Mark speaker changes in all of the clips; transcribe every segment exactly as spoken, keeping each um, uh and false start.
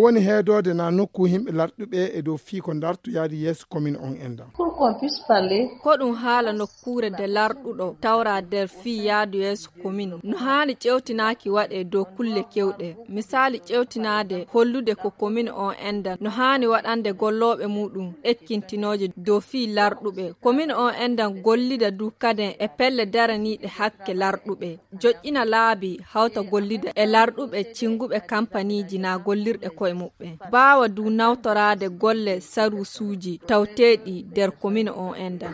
Speaker 1: ko woni heedode na nokku himɓe larɗuɓe e dow fii ko dartu yaadi yeeso commune on enda
Speaker 2: ko ɗum haala nokkure de larɗuɗo tawra nder fii yaadu yeeso commune no haani ƴewtinaki waɗe dow kulle kewɗe misali ƴewtinade hollude ko commune on enda no haani waɗande golloɓe muɗum ekkintinoje dow fii larɗuɓe commune on enda gollida du kaden e pelle daraniɗe hakke larɗuɓe joƴƴina laabi hawta gollida e larɗuɓe cinguɓe kampaniji na gollirɗe koye muɓɓe bawa du nawtorade golle sarusuji tawteɗi nder commune on enda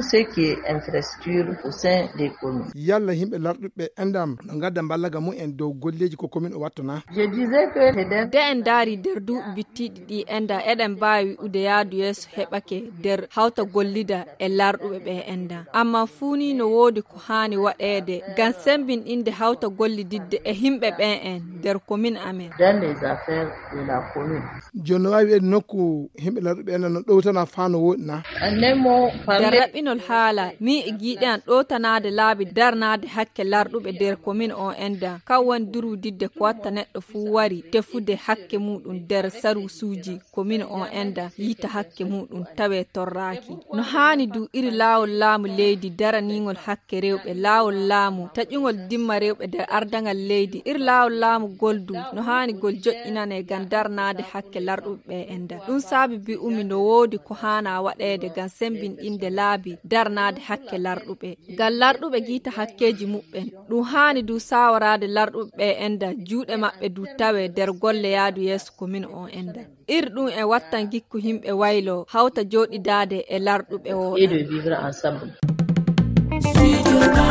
Speaker 1: yalla himɓe larɗuɓe endam no gadda ballaga mum en dow golleji ko commune o wattana
Speaker 2: de en daari nder duuɓi bittiɗi ɗi enda eɗen mbawi ude yaadu yeeso heɓake nder hawta gollida e larɗuɓe ɓe enda amma fuuni no woodi ko haani waɗede ngam sembinɗinde hawta gollididde e himɓe ɓen en nder commune amen
Speaker 1: joni no wawi wiide nokku himɓe larɗuɓe enda no ɗowtana fano woɗi na
Speaker 2: nder raɓɓinol haala mi e giiɗe an ɗowtanade laabi darnade hakke larɗuɓe nder commune on enda kam woni durudidde ko watta neɗɗo fuu wari tefude hakke muɗum nder sarusuji commune on enda yiita hakke muɗum tawe torraki no haani du iri laawol laamu leydi daranigol hakke rewɓe laawol laamu taƴugol dimma rewɓe nder ardagal leydi iri laawol laamu goldu no haani gol joƴƴinane gam darnade hakke larɗuɓe ɓe enda ɗum saabi bi umi no woodi ko haana waɗede gam sembinɗinde laabi darnade hakke larɗuɓe gam larɗuɓe giita hakkeji muɓɓen ɗum haani du sawarade larɗuɓe ɓe enda juuɗe maɓɓe du tawe nder golle yaadu yeeso commune on enda iri ɗum e wattan gikku himɓe waylo hawta joɗidade e larɗuɓe o.